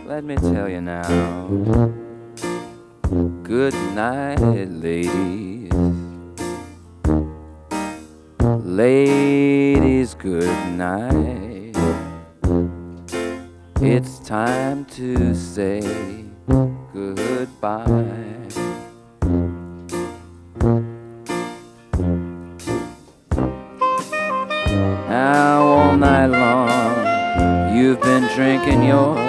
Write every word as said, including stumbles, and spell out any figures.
let me tell you now. Good night, ladies. Ladies, good night. It's time to say goodbye. Now all night long you've been drinking your